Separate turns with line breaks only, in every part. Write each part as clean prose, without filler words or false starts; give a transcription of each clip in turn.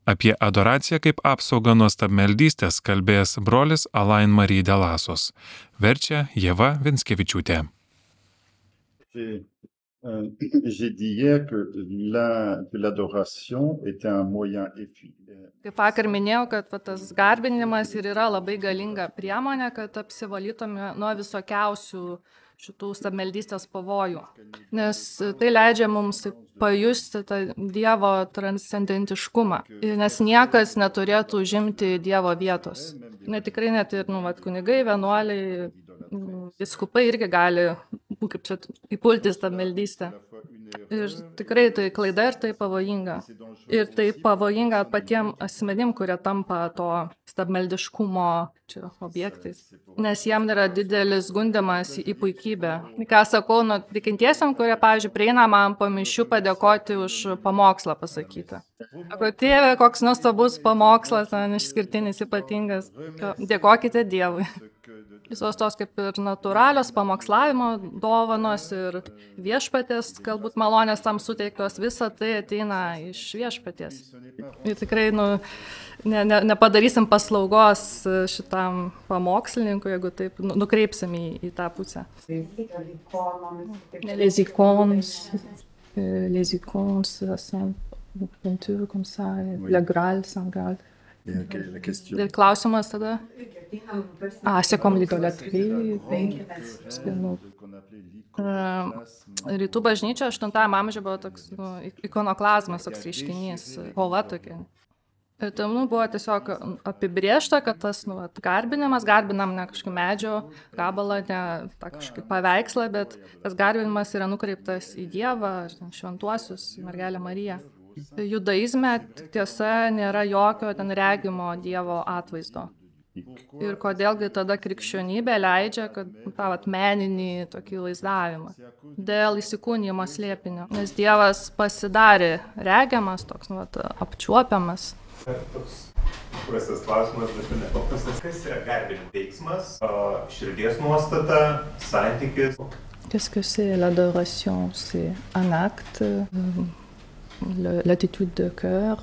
Apie adoraciją kaip apsaugą nuo stabmeldystės kalbės brolis Alain Marie Delasos. Verčia Ieva Vinskevičiūtė.
J'ai dit hier que l'adoration était un moyen efficace.
Kaip vakar minėjau, kad tas garbinimas ir yra labai galinga priemonė, kad apsivalytume nuo visokiausių šitų stabmeldystės pavojų. Nes tai leidžia mums pajusti tą Dievo transcendentiškumą. Nes niekas neturėtų užimti Dievo vietos. Tikrai net ir kunigai, vienuoliai, vyskupai irgi gali įpulti stabmeldystę. Ir tikrai tai klaida ir tai pavojinga. Ir tai pavojinga patiem asmenim, kurie tampa to stabmeldiškumo objektais. Nes jam yra didelis gundymas į puikybę. Ką sakau, tikintiesiam, kurie, pavyzdžiui, prieina man po mišių padėkoti už pamokslą pasakyti. Sako, tėve, koks nuostabus pamokslas, išskirtinis, ypatingas. Dėkokite Dievui. Visos tos kaip ir natūralios pamokslavimo dovanos ir viešpaties, galbūt malonės tam suteiktos, visa tai ateina iš viešpaties. Ir tikrai nepadarysim paslaugos šitam pamokslininkui, jeigu taip nukreipsim į tą pusę. Les icônes, comme ça, le Graal, Saint Graal. Ir klausimas tada? C'est comme l'idolâtrie. Rytų bažnyčia 8 amžiuje buvo toks ikonoklazmas, toks reiškinys, kova tokia. Ir tam buvo tiesiog apibrėžta, kad tas garbinimas, garbinam ne kažkokį medžio gabalą, ne tą kažkokį paveikslą, bet tas garbinimas yra nukreiptas į Dievą, šventuosius, mergelę Mariją. Judaizme tiesa nėra jokio ten regimo Dievo atvaizdo. Ir kodėlgi tada krikščionybė leidžia, kad tą meninį tokį vaizdavimą. Dėl įsikūnijimo slėpinio. Nes Dievas pasidarė regiamas, toks apčiuopiamas.
Toks paprastas klausimas, bet nepaprastas. Kas yra garbinimo veiksmas, širdies nuostata, santykis?
Qu'est-ce que c'est l'adoration? C'est un acte, l'attitude de cœur,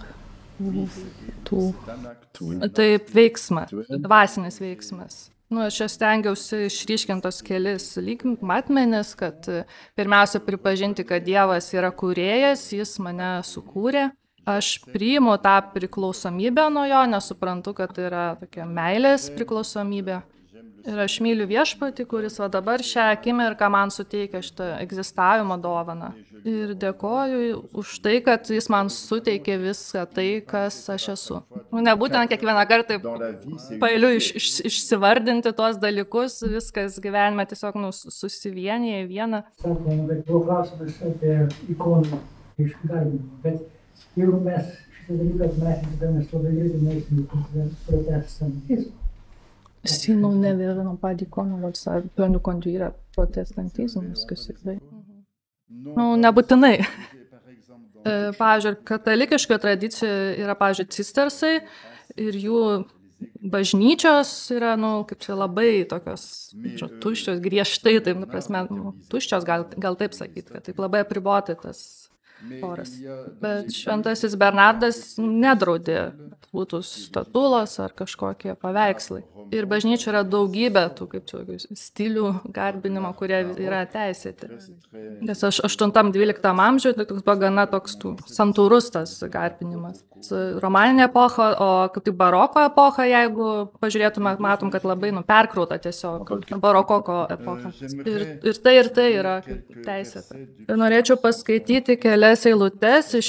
Taip, veiksmas, dvasinis veiksmas. Aš stengiausi išryškinti tos kelis matmenis, kad pirmiausia pripažinti, kad Dievas yra kūrėjas, jis mane sukūrė. Aš priimu tą priklausomybę nuo jo, nesuprantu, kad tai yra tokia meilės priklausomybė. Ir aš myliu viešpatį, kuris dabar šią akimirką man suteikia šitą egzistavimo dovaną. Ir dėkoju už tai, kad jis man suteikė viską tai, kas aš esu. Nebūtent kiekvieną kartą pailiu išsivardinti tuos dalykus, viskas gyvenime tiesiog susivienyje į vieną.
Sakoma, bet buvo klausimas apie ikoną iš garbinimo, bet jeigu mes šitą dalyką mes labai greitai nueisim į protestantizmą.
Si nous n'avons pas d'icône, ça peut nous conduire à protestantisme, ce que c'est vrai. Nebūtinai. Pavyzdžiui, katalikiška tradicija yra, pavyzdžiui, cistersai ir jų bažnyčios yra, kaip čia labai tokios tuščios, griežtai, taip, prasme, tuščios, gal taip sakyti, kad taip labai apribotai tas choras. Bet šventasis Bernardas nedraudė, būtų statulos ar kažkokie paveikslai. Ir bažnyčia yra daugybė tų stilių garbinimo, kurie yra teisėti. Nes 8-12 amžiuje toks buvo gana toks santūrus tas garbinimas. Romaninė epocha, o kaip tik baroko epocha, jeigu pažiūrėtume, matom, kad labai perkrauta tiesiog barokoko epocha. Ir tai yra teisėta. Ir norėčiau paskaityti kelias eilutes iš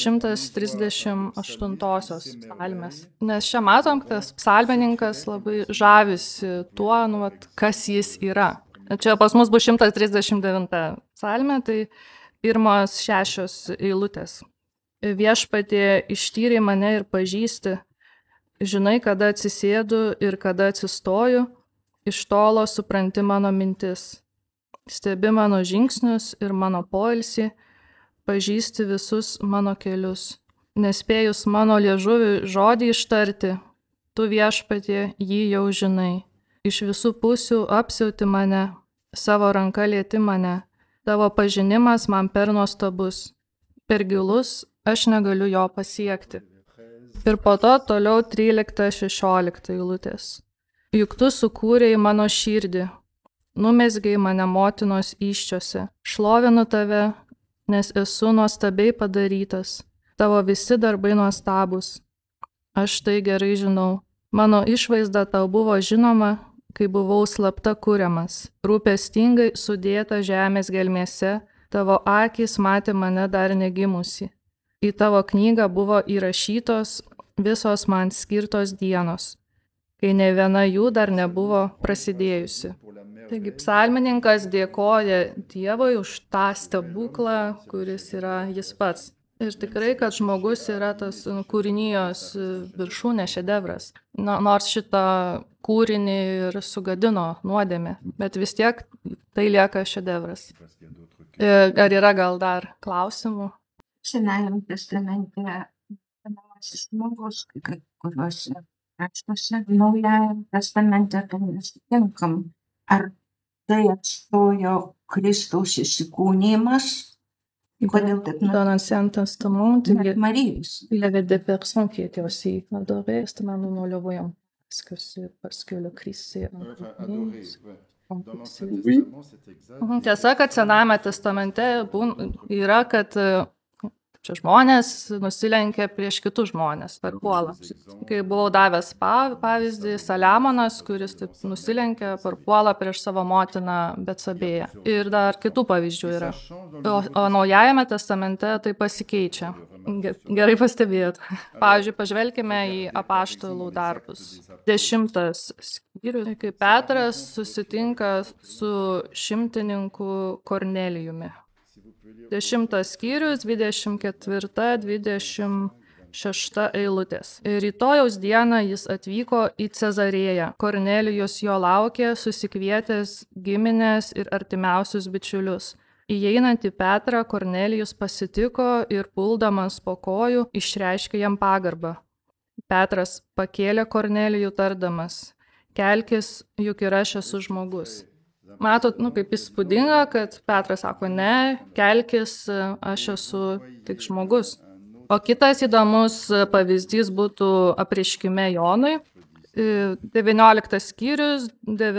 138-osios psalmės. Nes čia matom, kad tas psalmininkas labai žavisi tuo, kas jis yra. Čia pas mus bus 139 psalmė, tai pirmos 6 eilutės. Viešpatie, ištyrei mane ir pažįsti, žinai, kada atsisėdu ir kada atsistoju, iš tolo supranti mano mintis, stebi mano žingsnius ir mano poilsį, pažįsti visus mano kelius, nespėjus mano liežuviui žodį ištarti, tu viešpatie jį jau žinai, iš visų pusių apsiauti mane, savo ranka lieti mane, tavo pažinimas man per nuostabus, per gilus, aš negaliu jo pasiekti. Ir po to toliau 13-16 eilutės. Juk tu sukūrei mano širdį, numezgei mane motinos įsčiose, šlovinu tave, nes esu nuostabiai padarytas, tavo visi darbai nuostabūs. Aš tai gerai žinau, mano išvaizda tau buvo žinoma, kai buvau slapta kuriamas, rūpestingai sudėta žemės gelmėse, tavo akys matė mane dar negimusi. Į tavo knygą buvo įrašytos visos man skirtos dienos, kai ne viena jų dar nebuvo prasidėjusi. Taigi psalmininkas dėkoja Dievui už tą stebuklą, kuris yra jis pats. Ir tikrai, kad žmogus yra tas kūrinijos viršūnė šedevras. Nors šitą kūrinį ir sugadino nuodėmė, bet vis tiek tai lieka šedevras. Ar yra gal dar klausimų?
Senajame testamente vadinamas žmogus, kai kuriuose raštuose, Naujajame testamente to nesutinkam. Ar tai atstojo Kristaus įsikūnijimas? Kodėl taip
Dans l'Ancien Testament,
Marijos?
il y avait des personnes qui étaient aussi adorées. Testament, nous ne le voyons pas. Est-ce que c'est parce que le Christ s'est incarné?
Oui.
Tiesa, kad Senajame testamente yra, kad čia žmonės nusilenkia prieš kitus žmonės, parpuola. Kai buvau davęs pavyzdį, Saliamonas, kuris taip nusilenkia, parpuola prieš savo motiną Betsabėją. Ir dar kitų pavyzdžių yra. O Naujajame testamente tai pasikeičia. Gerai pastebėjot. Pavyzdžiui, pažvelkime į apaštalų darbus. 10 skyrius, kai Petras susitinka su šimtininku Kornelijumi. 10 skyrius, 24-26 eilutės. Rytojaus dieną jis atvyko į Cezarėją. Kornelijus jo laukė, susikvietęs giminės ir artimiausius bičiulius. Įeinant į Petrą, Kornelijus pasitiko ir puldamas po kojų išreiškė jam pagarbą. Petras pakėlė Kornelijų tardamas: kelkis, juk ir aš esu žmogus. Matot, kaip įspūdinga, kad Petras sako, ne, kelkis, aš esu tik žmogus. O kitas įdomus pavyzdys būtų apreiškime Jonui. 19 skyrius,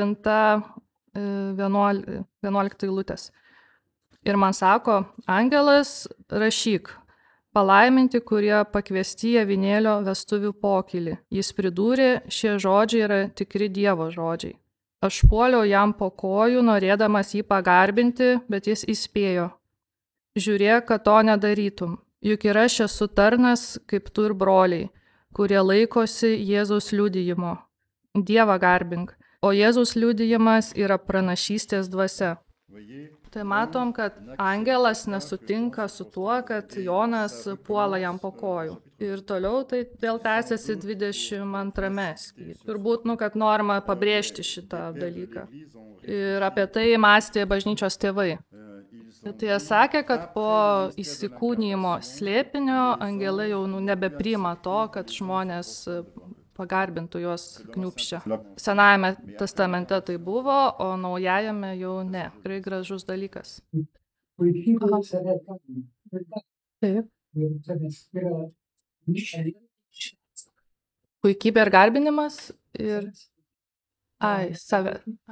9-11 eilutės. Ir man sako, angelas, rašyk, palaiminti, kurie pakviesti į avinėlio vestuvių pokylį. Jis pridūrė, šie žodžiai yra tikri Dievo žodžiai. Aš puoliau jam po kojų, norėdamas jį pagarbinti, bet jis įspėjo. Žiūrėk, kad to nedarytum. Juk ir aš esu tarnas, kaip tu ir broliai, kurie laikosi Jėzaus liudijimo. Dievą garbink, o Jėzaus liudijimas yra pranašystės dvasia. Tai matom, kad angelas nesutinka su tuo, kad Jonas puola jam po kojų. Ir toliau tai vėl tęsiasi 22 skyriuje. Turbūt, kad norima pabrėžti šitą dalyką. Ir apie tai mąstė bažnyčios tėvai. Tai jie sakė, kad po įsikūnijimo slėpinio angelai jau nebepriima to, kad žmonės pagarbintų juos kniūpščia. Senajame testamente tai buvo, o naujajame jau ne. Tikrai gražus dalykas.
Puikybė save garbinti.
Taip.
Yra
Puikybė ir garbinimas ir... save.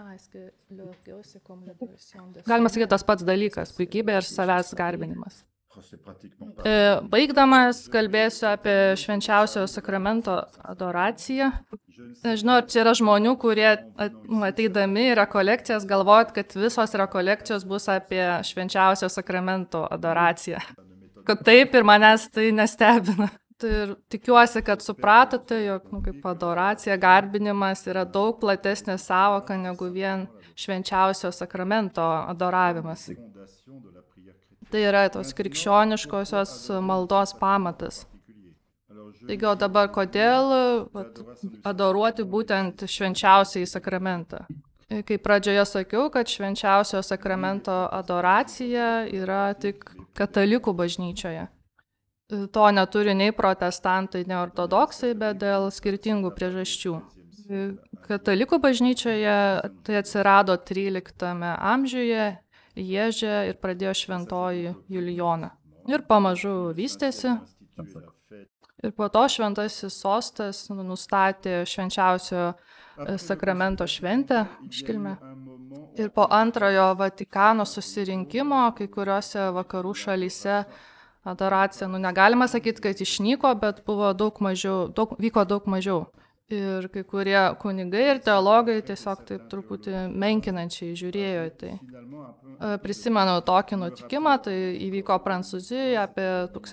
Galima sakyti tas pats dalykas, puikybė ir savęs garbinimas. Baigdamas kalbėsiu apie švenčiausiojo sakramento adoraciją. Nežinau, ar čia yra žmonių, kurie ateidami į rekolekcijas galvojat, kad visos rekolekcijos bus apie švenčiausiojo sakramento adoraciją. Kad taip ir manęs tai nestebina. Tai ir tikiuosi, kad supratote, jog kaip adoracija, garbinimas yra daug platesnė sąvoka negu vien švenčiausio sakramento adoravimas. Tai yra tos krikščioniškosios maldos pamatas. Taigi, o dabar kodėl adoruoti būtent švenčiausiąjį sakramentą? Kaip pradžioje sakiau, kad švenčiausio sakramento adoracija yra tik katalikų bažnyčioje. To neturi nei protestantai, nei ortodoksai, bet dėl skirtingų priežasčių. Katalikų bažnyčioje tai atsirado 13 amžiuje Lježe ir pradėjo šventoji Julijona. Ir pamažu vystėsi. Ir po to šventasis sostas nustatė švenčiausio sakramento šventę iškilmę. Ir po antrojo Vatikano susirinkimo kai kuriuose vakarų šalyse adoracija, negalima sakyti, kad išnyko, bet buvo vyko daug mažiau. Ir kai kurie kunigai ir teologai tiesiog taip truputį menkinančiai žiūrėjo į tai. Prisimenu tokį nutikimą, tai įvyko Prancūzijoje apie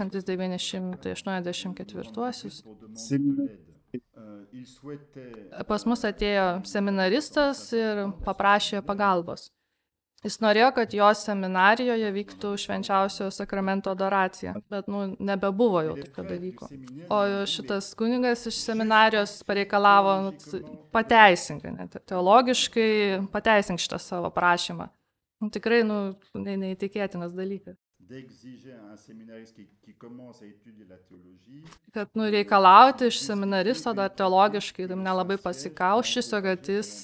1984. Pas mus atėjo seminaristas ir paprašė pagalbos. Jis norėjo, kad jo seminarijoje vyktų švenčiausio sakramento adoracija, bet nebebuvo jau tokio dalyko. O šitas kunigas iš seminarijos pareikalavo pateisink, teologiškai pateisink šitą savo prašymą. Tikrai neįtikėtinas dalykas. Kad reikalauti iš seminaristo dar teologiškai nelabai pasikauščiusio, kad jis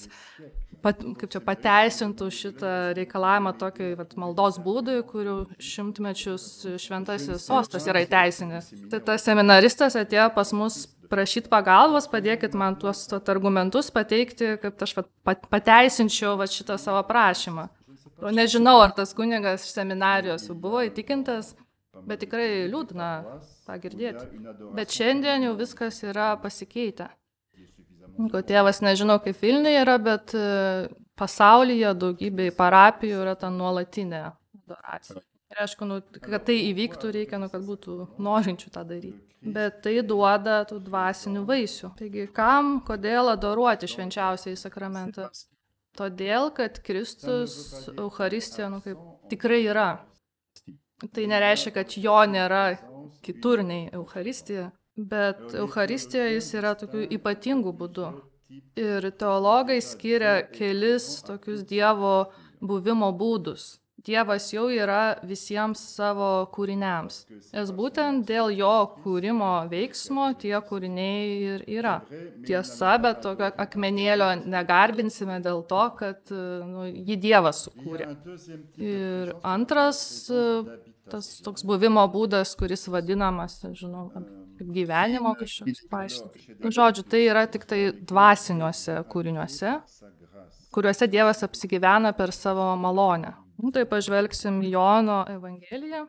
pateisintų šitą reikalavimą tokį maldos būdui, kurių šimtmečius šventasis sostas yra įteisinęs. Tai tas seminaristas atėjo pas mus prašyti pagalbos, padėkit man tuos argumentus pateikti, kad aš pateisinčiau šitą savo prašymą. Nežinau, ar tas kunigas iš seminarijos buvo įtikintas, bet tikrai liūdna tą girdėti. Bet šiandien jau viskas yra pasikeitę. Tėvas nežinau, kaip Vilniuje yra, bet pasaulyje daugybėj parapijų yra ta nuolatinė adoracija. Ir aišku, kad tai įvyktų, reikia, kad būtų norinčių tą daryti. Bet tai duoda tų dvasinių vaisių. Taigi, kodėl adoruoti švenčiausiąjį sakramentą? Todėl, kad Kristus Eucharistija tikrai yra. Tai nereiškia, kad jo nėra kitur nei Eucharistija. Bet Eucharistijoje jis yra tokių ypatingų būdų. Ir teologai skiria kelis tokius Dievo buvimo būdus. Dievas jau yra visiems savo kūriniams. Nes būtent dėl jo kūrimo veiksmo tie kūriniai ir yra. Tiesa, bet tokio akmenėlio negarbinsime dėl to, kad jį Dievas sukūrė. Ir antras tas toks buvimo būdas, kuris vadinamas, žinau, kaip gyvenimo kažkoks paaiškinimas. Žodžiu, tai yra tik tai dvasiniuose kūriniuose, kuriuose Dievas apsigyvena per savo malonę. Tai pažvelgsim Jono Evangeliją,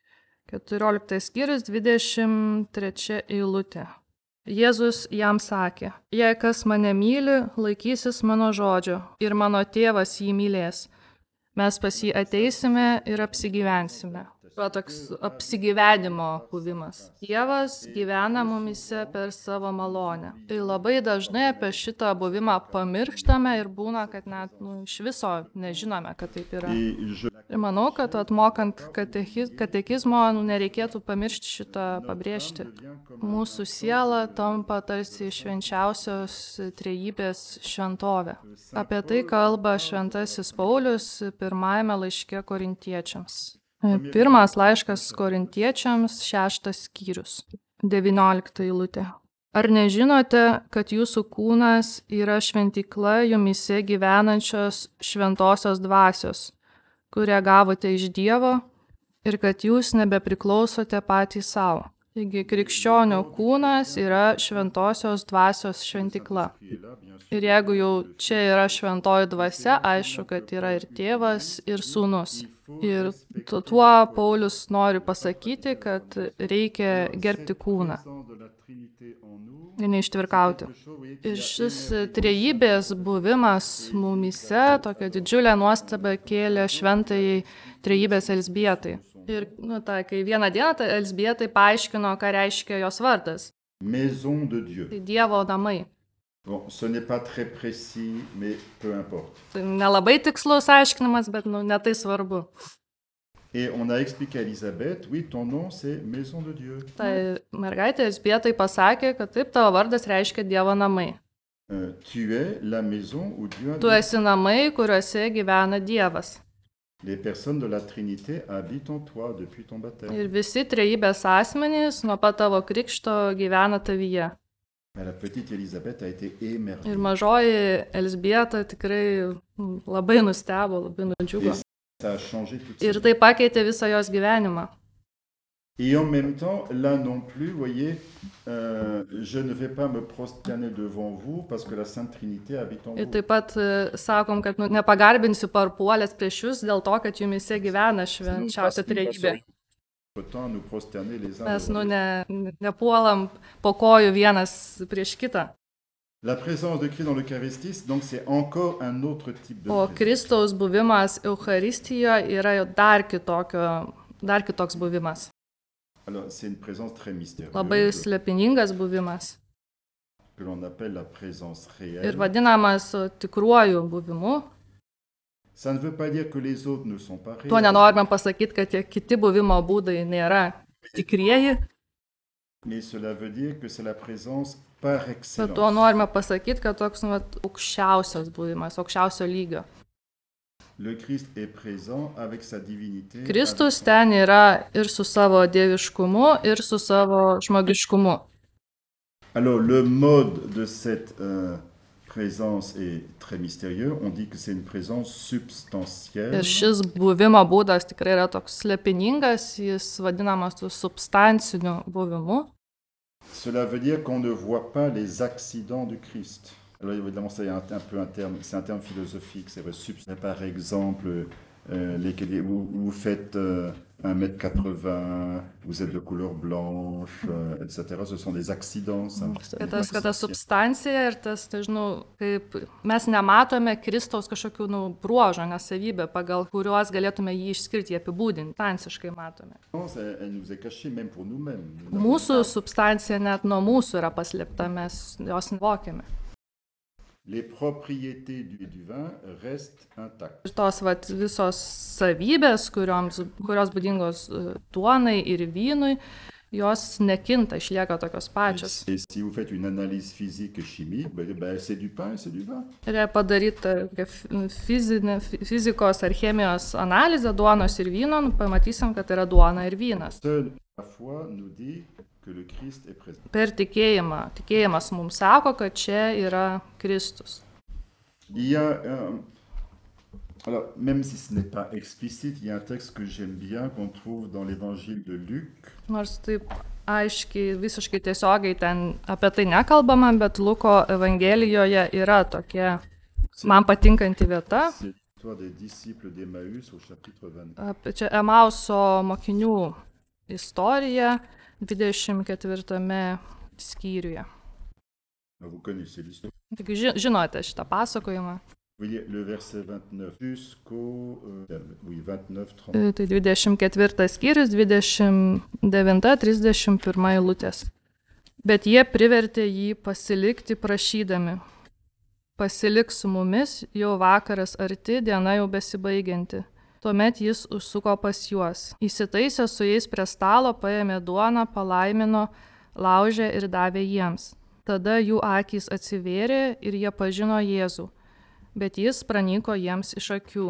14 skyrius, 23 eilutė. Jėzus jam sakė, jei kas mane myli, laikysis mano žodžio ir mano tėvas jį mylės. Mes pas jį ateisime ir apsigyvensime. Toks apsigyvenimo buvimas. Dievas gyvena mumise per savo malonę. Tai labai dažnai apie šitą buvimą pamirštame ir būna, kad net iš viso nežinome, kad taip yra. Ir manau, kad atmokant katekizmo nereikėtų pamiršti šitą pabrėžti. Mūsų siela tampa tarsi švenčiausios trejybės šventovė. Apie tai kalba šventasis Paulius pirmajame laiške Korintiečiams. Pirmas laiškas Korintiečiams, 6 skyrius, 19 eilutė. Ar nežinote, kad jūsų kūnas yra šventykla jumyse gyvenančios šventosios dvasios, kurią gavote iš Dievo ir kad jūs nebepriklausote patys savo? Taigi, krikščionio kūnas yra šventosios dvasios šventykla. Ir jeigu jau čia yra šventoji dvasia, aišku, kad yra ir tėvas, ir sūnus. Ir tuo Paulius nori pasakyti, kad reikia gerbti kūną ir neištvirkauti. Ir šis trejybės buvimas mumyse tokia didžiulė nuostaba kėlė šventajai trejybės Elzbietai. Ir kai vieną dieną Elzbietai paaiškino, ką reiškia jos vardas. Tai Dievo namai.
Bon, ce n'est pas très précis, mais peu importe.
Tai nelabai tikslus aiškinimas, bet netai svarbu.
Et on a expliqué à Elisabeth, oui, ton nom c'est Maison de Dieu.
Tai mergaitė Elzbietai pasakė, kad taip tavo vardas reiškia Dievo namai.
Tu es la maison où Dieu habite.
Tu esi namai, kuriuose gyvena Dievas.
Les personnes de la Trinité habitent en toi depuis ton baptême.
Ir visi trejybės asmenys nuo pat tavo krikšto gyvena tavyje.
La petite Elisabeth a été émerveillée.
Ir mažoji Elzbieta tikrai labai nustebo, labai nudžiugo.
Ça a changé toute sa
Ir
vie.
tai pakeitė visą jos gyvenimą.
Et en même temps, là non plus, vous voyez, je ne vais pas me prosterner devant vous parce que la Sainte Trinité habite en
Ir
vous.
taip pat sakom, kad nepagarbinsiu parpuolęs prieš jūs dėl to, kad jumise gyvena švenčiausia trejybė.
Autant nous prosterner les uns
Mes
devant les
nepuolam po kojų vienas prieš kitą.
La présence de Christ dans l'Eucharistie, donc c'est encore un autre type de
O
présence.
Kristaus buvimas Eucharistijoje yra jau dar kitoks buvimas.
Alors c'est une présence très mystérieuse
Labai slepiningas buvimas.
que l'on appelle la présence
Ir
réelle.
vadinamas tikruoju buvimu.
Ça ne veut pas dire que les autres ne sont pas
Tuo
réels,
nenorime pasakyti, kad tie kiti buvimo būdai nėra tikrieji,
mais cela veut dire que c'est la présence par
bet
excellence.
tuo norime pasakyti, kad toks aukščiausias buvimas, aukščiausio lygio.
Le Christ est présent avec sa divinité.
Kristus
avec
ten yra ir su savo dieviškumu, ir su savo žmogiškumu.
Alors le mode de cette présence est très mystérieux. On dit que c'est une présence substantielle.
Ir šis buvimo būdas tikrai yra toks slepiningas, jis vadinamas tų substanciniu buvimu.
Cela veut dire qu'on ne voit pas les accidents du Christ. Alors évidemment, c'est un peu un terme, c'est un terme philosophique, c'est vrai. Par exemple, vous faites 1m80, vous êtes de couleur blanche, etc. Ce sont des accidents. Ça.
Kad ta substancija ir tas, nežinau, kaip mes nematome Kristaus kažkokių bruožų, nesavybę, pagal kuriuos galėtume jį išskirti, jį apibūdinti, tansiškai matome.
Elle nous est cachée même pour nous-mêmes.
Mūsų substancija net nuo mūsų yra paslėpta, mes jos nevokiame.
Les propriétés du vin restent intactes.
Ir tos visos savybės, kurios būdingos duonai ir vynui, jos nekinta, išlieka tokios pačios.
Et si vous faites une analyse physique et chimique, c'est du pain et c'est du vin.
Ir jei padaryta fizikos ar chemijos analizė duonos ir vyno, pamatysim, kad yra duona ir vynas.
Seule la foi nous dit que le Christ est présent.
Per tikėjimas mums sako, kad čia yra Kristus.
Il y a alors, même si ce n'est pas explicite, il y a un texte que j'aime bien, qu'on trouve dans l'évangile de Luc.
Nors taip aiškiai, visiškai tiesiogiai ten apie tai nekalbama, bet Luko Evangelijoje yra tokia man patinkanti vieta.
C'est l'histoire des disciples d'Emmaüs au chapitre 24.
Čia Emauso mokinių istorija 24 skyriuje.
Vous connaissez l'histoire.
Tik žinote šitą pasakojimą.
Vous voyez le verset 29 jusqu'au 29-30.
Tai 24 skyrius, 29-31 eilutės. Bet jie privertė jį pasilikti prašydami. Pasilik su mumis, jau vakaras arti, diena jau besibaigianti. Tuomet jis užsuko pas juos. Įsitaisė su jais prie stalo, paėmė duoną, palaimino, laužė ir davė jiems. Tada jų akys atsivėrė ir jie pažino Jėzų. Bet jis pranyko jiems iš akių.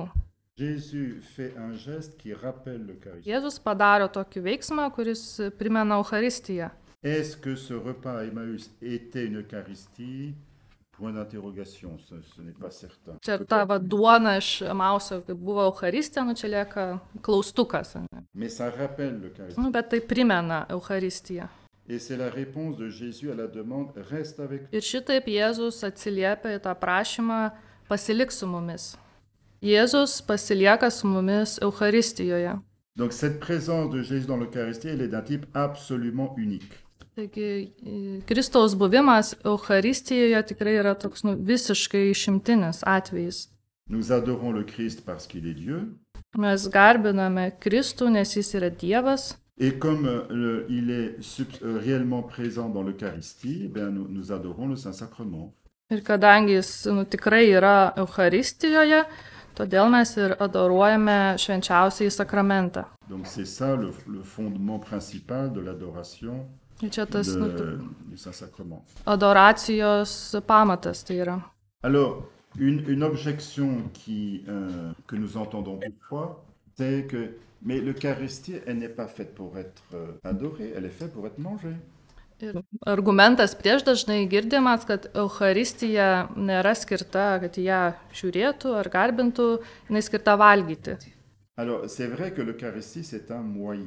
Jėzus padaro tokį veiksmą, kuris primena Eucharistiją.
Est-ce que ce repas à Emmaüs était une Eucharistie? Point d'interrogation, ce n'est pas certain.
Čia ta duona iš Emauso, kaip buvo Eucharistija, čia lieka klaustukas.
Mais ça rappelle l'Eucharistie.
Bet tai primena Eucharistiją.
Et c'est la réponse de Jésus à la demande « Reste avec nous ».
Ir šitaip Jėzus atsiliepia į tą prašymą pasilik su mumis. Jėzus pasilieka su mumis Eucharistijoje.
Donc cette présence de Jésus dans l'Eucharistie, elle est d'un type absolument unique.
Taigi Kristaus buvimas Eucharistijoje tikrai yra toks visiškai išimtinis atvejis.
Nous adorons le Christ parce qu'il est Dieu.
Mes garbiname Kristų, nes jis yra Dievas.
Et comme il est réellement présent dans l'Eucharistie, nous adorons le Saint-Sacrement.
Ir kadangi jis tikrai yra Eucharistijoje, todėl mes ir adoruojame švenčiausiąjį sakramentą.
Donc c'est ça le fondement principal de l'adoration
Čia tas
du Saint-Sacrement.
Adoracijos pamatas tai yra.
Alors, une objection que nous entendons toutefois, c'est que mais l'Eucharistie, elle n'est pas faite pour être adorée, elle est faite pour être mangée.
Ir argumentas prieš dažnai girdimas, kad Eucharistija nėra skirta, kad ją žiūrėtų ar garbintų, jinai skirta valgyti.
Alors, c'est vrai que l'Eucharistie, c'est un moyen.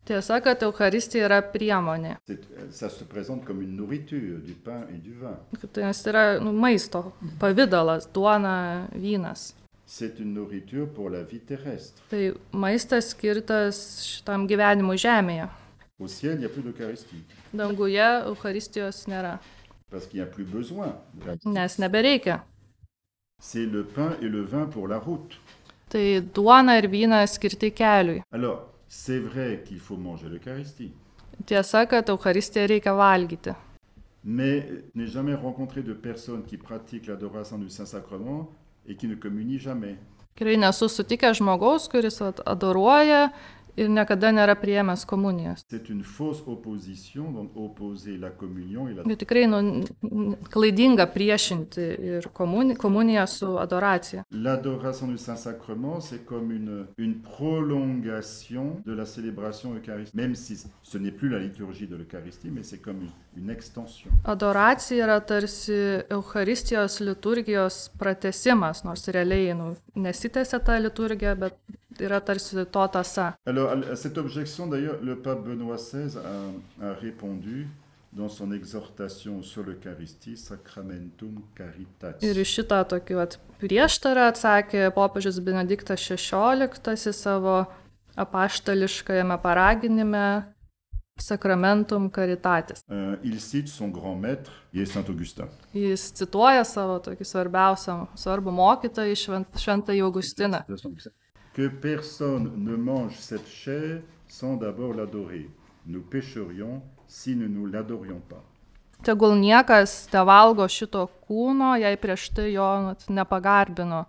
Tiesa, kad Eucharistija yra priemonė.
Ça se présente comme une nourriture, du pain et du vin.
Tai nes yra maisto pavidalas, duona, vynas.
C'est une nourriture pour la vie terrestre.
Tai maistas skirtas šitam gyvenimui žemėje.
Au ciel, il n'y a plus d'Eucharistie.
Danguje Eucharistijos nėra,
Parce qu'il n'y a plus besoin.
nes nebereikia.
C'est le pain et le vin pour la route.
Tai duona ir vynas skirti keliui.
Alors, c'est vrai qu'il faut manger l'Eucharistie.
Tiesa, kad Eucharistiją reikia valgyti.
Mais je n'ai jamais rencontré de personnes qui pratiquent l'adoration du Saint-Sacrement et qui ne communient jamais.
Tikrai nesu sutikęs žmogaus, kuris adoruoja ir niekada nėra priėmęs komunijos.
C'est une fausse opposition, donc opposer la communion et la...
Ir tikrai klaidinga priešinti ir komuniją su adoracija.
L'adoration du Saint-Sacrement, c'est comme une prolongation de la célébration eucharistique, même si ce n'est plus la liturgie de l'Eucharistie, mais c'est comme une extension.
Adoracija yra tarsi Eucharistijos liturgijos pratęsimas, nors realiai nesitęsia ta liturgija, bet yra tarsi to tąsa.
Alors, à cette objection, d'ailleurs, le pape Benoît XVI a répondu dans son exhortation sur l'Eucharistie, Sacramentum Caritatis.
Ir iš šitą tokį prieštarą atsakė popiežius Benediktas XVI savo apaštališkajame paraginime Sacramentum Caritatis.
Il cite son grand maître, qui est Saint Augustin.
Jis cituoja savo tokį svarbų mokytoją Šventąjį Augustiną.
Que personne ne mange cette chair sans d'abord l'adorer. Nous pécherions si nous ne l'adorions pas.
Tegul niekas nevalgo šito kūno, jei prieš tai jo nepagarbino.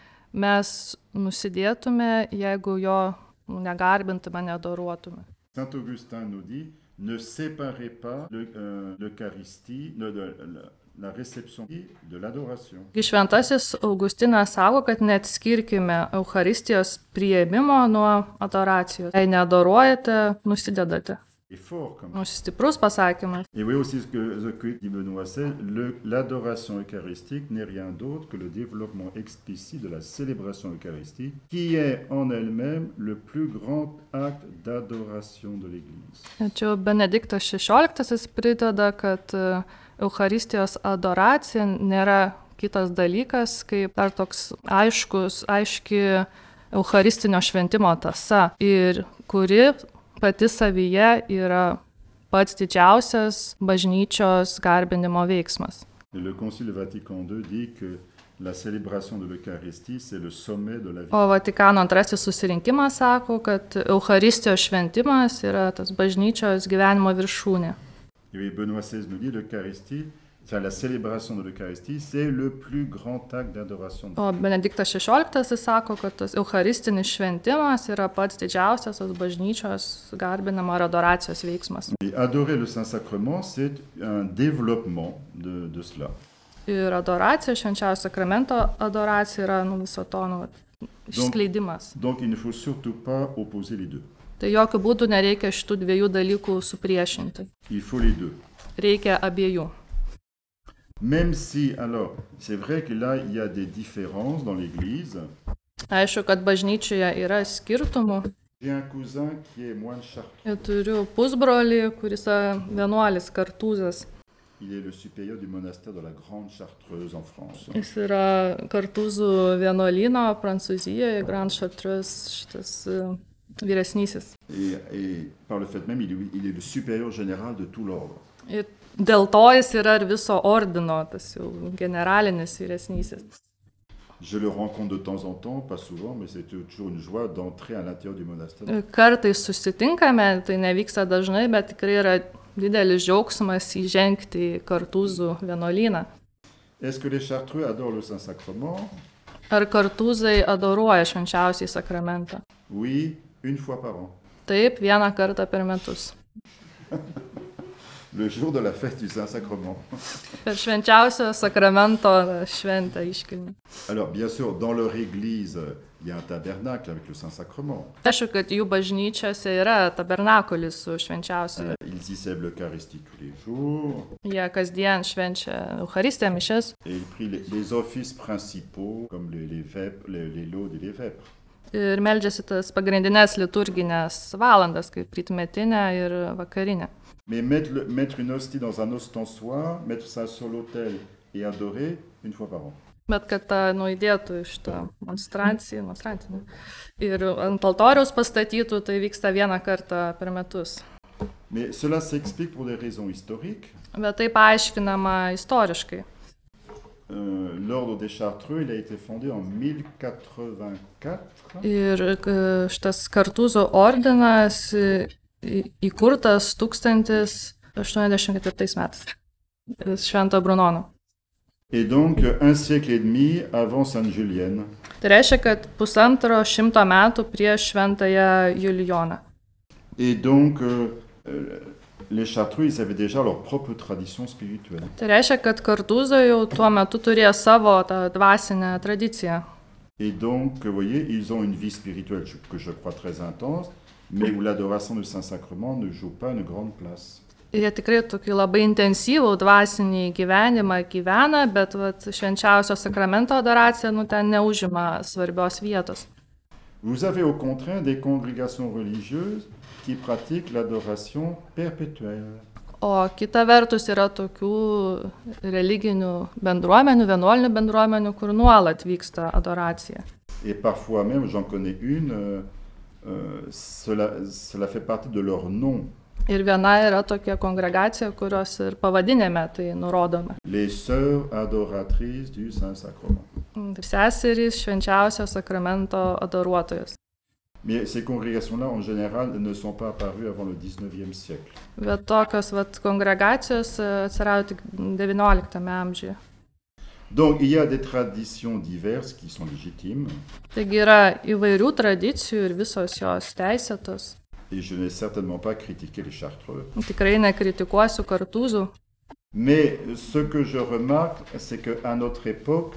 Mes nusidėtume, jeigu jo negarbintume, neadoruotume.
Saint Augustin nous dit, ne séparez pas l'Eucharistie, la réception de l'adoration.
Šventasis Augustinas sako, kad neatskirkime Eucharistijos priėmimo nuo adoracijos. Jei neadoruojate, nusidedate.
C'est fort comme ça.
Stiprus pasakymas.
Et oui aussi ce que dit Benoît XVI, l'adoration eucharistique n'est rien d'autre que le développement explicite de la célébration eucharistique, qui est en elle-même le plus grand acte d'adoration de l'Église.
Čia Benediktas XVI prideda, kad Eucharistijos adoracija nėra kitas dalykas, kaip dar toks aiški Eucharistinio šventimo tąsa, ir kuri pati savyje yra pats didžiausias bažnyčios garbinimo veiksmas.
Le Concile Vatican II dit que la célébration de l'Eucharistie, c'est le sommet de la vie.
O Vatikano antrasis susirinkimas sako, kad Eucharistijos šventimas yra tas bažnyčios gyvenimo viršūnė.
Et Benoît XVI nous dit l'Eucharistie, la célébration de l'Eucharistie, c'est le plus grand acte d'adoration.
O Benediktas XVI sako, kad tas eucharistinis šventimas yra pats didžiausias tos bažnyčios garbinimo ir adoracijos veiksmas.
Et adorer le Saint-Sacrement, c'est un développement de cela.
Ir adoracija, švenčiausio sakramento adoracija yra viso to išskleidimas.
Donc il ne faut surtout pas opposer les deux.
Tai jokių būdų nereikia šitų dviejų dalykų supriešinti.
Il faut les deux.
Reikia abiejų.
Même si, alors, c'est vrai que là, il y a des différences dans l'Église.
Aišku, kad bažnyčioje yra skirtumų.
J'ai un cousin qui est moine chartreux.
Turiu pusbrolį, kuris yra vienuolis Kartūzas.
Il est le supérieur du monastère de la Grande Chartreuse en France.
Jis yra Kartūzų vienuolyno Prancūzijoje, Grand Chartreuse, šitas vyresnysis.
Et par le fait même, il est le supérieur général de tout l'ordre.
Ir dėl to jis yra ir viso ordino, tas jau generalinis vyresnysis.
Je le rencontre de temps en temps, pas souvent, mais c'est toujours une joie d'entrer à l'intérieur du monastère.
Kartais susitinkame, tai nevyksta dažnai, bet tikrai yra didelis džiaugsmas įžengti į Kartūzų vienuolyną.
Est-ce que les Chartreux adorent le Saint-Sacrement?
Ar Kartūzai adoruoja švenčiausiąjį sakramentą?
Oui, une fois par an.
Taip, vieną kartą per metus.
Le jour de la fête du Saint-Sacrement.
Per švenčiausio sakramento šventę iškilmę.
Alors, bien sûr, dans leur église, il y a un tabernacle avec le Saint-Sacrement.
Aišku, kad jų bažnyčiose yra tabernakulis su švenčiausiu.
Ils y cèlent l'Eucharistie tous les jours.
Jie kasdien švenčia Eucharistiją, mišias.
Et ils prient les offices principaux, comme les vêpres, les laudes et les vêpres.
ir meldžiasi tas pagrindinės liturginės valandas, kaip rytmetinė ir vakarinė.
Mais mettre une hostie dans un ostensoir, mettre ça sur l'autel et adorer une fois par an.
Bet kad įdėtų šitą monstranciją ir ant altoriaus pastatytų, tai vyksta vieną kartą per metus.
Mais cela s'explique pour des raisons historiques.
Bet tai paaiškinama istoriškai.
L'ordre des Chartreux, il a été fondé en 1084.
Ir šitas Kartūzų ordinas įkurtas 1084 metais. Švento Brunono.
Et donc, un siècle et demi avant Sainte Julienne.
Tai reiškia, kad 150 metų prieš Šventąją Julijoną.
Et donc, les Chartreux, ils avaient déjà leur propre tradition spirituelle.
Tai reiškia, kad Kartūzai jau tuo metu turėjo savo tą dvasinę tradiciją.
Et donc, vous voyez, ils ont une vie spirituelle que je crois très intense, mais où l'adoration du Saint-Sacrement ne joue pas une grande place.
Jie tikrai tokį labai intensyvų dvasinį gyvenimą gyvena, bet švenčiausio sakramento adoracija ten neužima svarbios vietos.
Vous avez au contraire des congrégations religieuses qui pratiquent l'adoration perpétuelle.
O kita vertus yra tokių religinių bendruomenių, vienuolinių bendruomenių, kur nuolat vyksta adoracija.
Et parfois même, j'en connais une, cela fait partie de leur nom.
Ir viena yra tokia kongregacija, kurios ir pavadinime tai nurodoma.
Les sœurs adoratrices du Saint-Sacrement.
Seserys švenčiausio sakramento adoruotojos.
Mais ces congrégations-là, en général, ne sont pas apparues avant le 19e siècle.
Bet tokios kongregacijos atsirado tik XIX amžiuje.
Donc, il y a des traditions diverses qui sont légitimes.
Taigi yra įvairių tradicijų ir visos jos teisėtos.
Et je n'ai certainement pas critiqué les Chartreux.
Tikrai nekritikuosiu Kartūzų.
Mais ce que je remarque, c'est qu'à notre époque,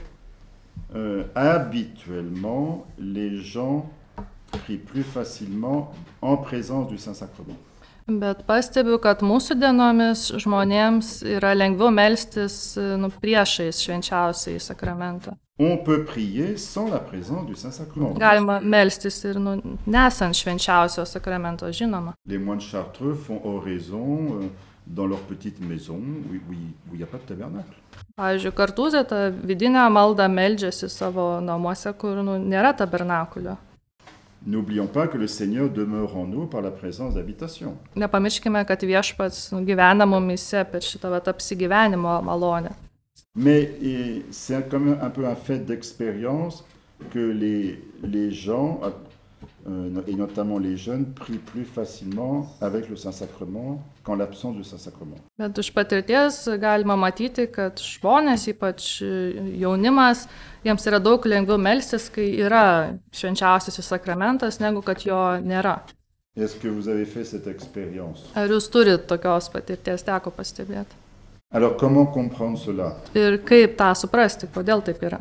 habituellement, les gens prient plus facilement en présence du Saint-Sacrement.
Bet pastebiu, kad mūsų dienomis žmonėms yra lengviau melstis priešais švenčiausiai sakramentą.
On peut prier sans la présence du Saint-Sacrement.
Galima melstis ir nesant švenčiausio sakramento, žinoma.
Les moines chartreux font oraison dans leur petite maison où il n'y a pas de tabernacle.
Pavyzdžiui, Kartūzai tą vidinę maldą meldžiasi savo namuose, kur nėra tabernakulio.
N'oublions pas que le Seigneur demeure en nous par la présence d'habitation.
Nepamirškime, kad viešpats gyvena mumyse per šitą apsigyvenimo malonę.
Mais c'est quand même un peu un fait d'expérience que les gens, et notamment les jeunes, prient plus facilement avec le Saint-Sacrement qu'en l'absence du Saint-Sacrement.
Bet iš patirties galima matyti, kad žmonės, ypač jaunimas, jiems yra daug lengviau melstis, kai yra švenčiausiasis sakramentas, negu kad jo nėra.
Est-ce que vous avez fait cette expérience?
Ar jūs turite tokios patirties, teko pastebėti?
Alors, comment comprendre cela?
Ir kaip tą suprasti, kodėl taip yra?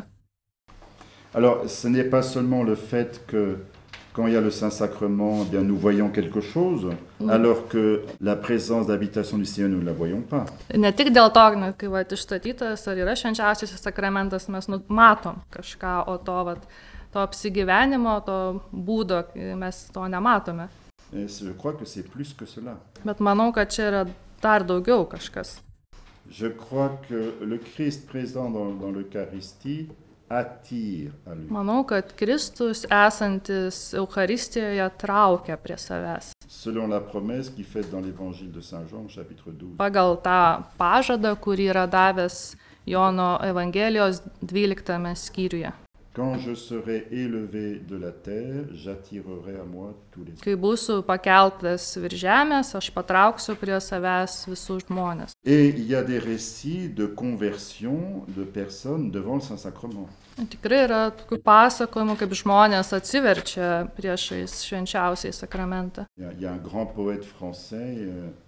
Alors, ce n'est pas seulement le fait que quand il y a le Saint-Sacrement, eh bien, nous voyons quelque chose, alors que la présence d'habitation du Seigneur, nous ne la voyons pas.
Ne tik dėl to, kai išstatytas ar yra švenčiausiasis sakramentas, mes matom kažką, o to apsigyvenimo, to būdo mes to nematome.
Et je crois que c'est plus que cela.
Bet manau, kad čia yra dar daugiau kažkas.
Je crois que le Christ présent dans l'Eucharistie attire à lui.
Manau, kad Kristus esantis Eucharistijoje traukia prie savęs.
Selon la promesse qu'il fait dans l'évangile de Saint Jean, chapitre 12.
Pagal tą pažadą, kurį yra davęs Jono Evangelijos 12 skyriuje.
Quand je serai élevé de la terre, j'attirerai à moi tous les hommes.
Kai būsiu pakeltas virš žemės, aš patrauksiu prie savęs visus žmonės.
Et il y a des récits de conversion de personnes devant le Saint-Sacrement.
Tikrai yra tokių pasakojimų, kaip žmonės atsiverčia priešais švenčiausiai sakramentą.
Il y a un grand poète français,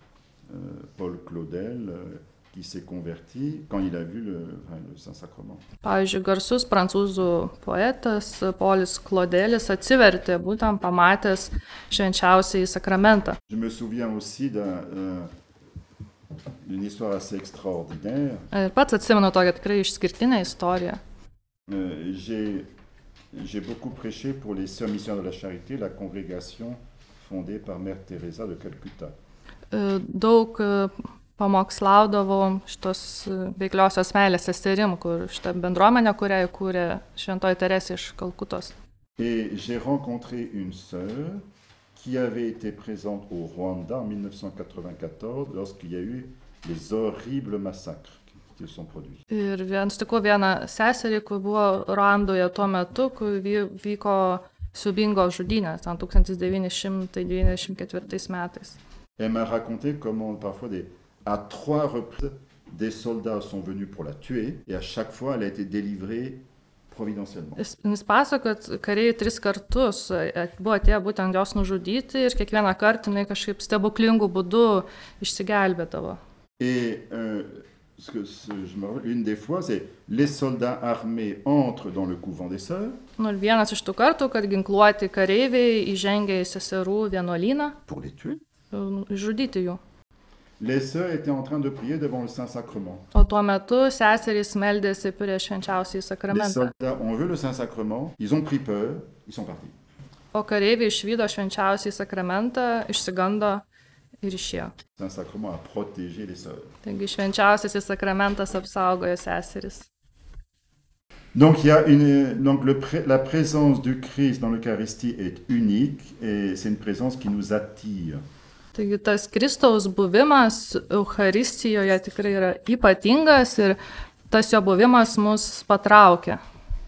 Paul Claudel, qui s'est converti quand il a vu le Saint-Sacrement.
Pavyzdžiui, garsus prancūzų poetas Paulius Claudelis atsivertė, būtent pamatęs švenčiausiai sakramentą.
Je me souviens aussi d'une histoire assez extraordinaire.
Ir pats atsimenu tokią tikrai išskirtinę istoriją.
j'ai beaucoup prêché pour les Sœurs missionnaires de la Charité, la congrégation fondée par Mère Teresa de Calcutta.
Daug pamokslaudavau šitos veikliosios meilės seserim, kur šitą bendruomenę, kurią įkūrė Šventoji Teresė iš Kalkutos.
Et j'ai rencontré une sœur qui avait été présente au Rwanda en 1994 lorsqu'il y a eu les horribles massacres qui se sont produits.
Ir sutikau vieną seserį, kur buvo Ruandoje tuo metu, kur vyko siaubingos žudynės, 1994 metais.
Elle m'a raconté comment parfois à 3 reprises, des soldats sont venus pour la tuer et à chaque fois, elle a été délivrée providentiellement.
Jis pasako, kad kariai 3 kartus buvo atėję būtent jos nužudyti ir kiekvieną kartą jinai kažkaip stebuklingų būdų išsigelbėdavo.
Et je me rappelle, une des fois, c'est les soldats armés entrent dans le couvent des sœurs.
Ir vienas iš tų kartų, kad ginkluoti kareiviai įžengia į seserų vienuolyną.
Pour les tuer.
Žudyti jų.
Les sœurs étaient en train de prier devant le Saint-Sacrement.
O tuo metu seserys meldėsi prieš švenčiausiąjį
Les
sakramentą.
soldats ont vu le Saint-Sacrement, ils ont pris peur, ils sont partis.
O kareiviai išvydo švenčiausiąjį sakramentą, išsigando ir išėjo.
Le Saint-Sacrement a protégé les sœurs.
Taigi švenčiausiasis sakramentas apsaugojo seseris.
Donc, la présence du Christ dans l'Eucharistie est unique et c'est une présence qui nous attire.
Taigi tas Kristaus buvimas Eucharistijoje tikrai yra ypatingas ir tas jo buvimas mus patraukia.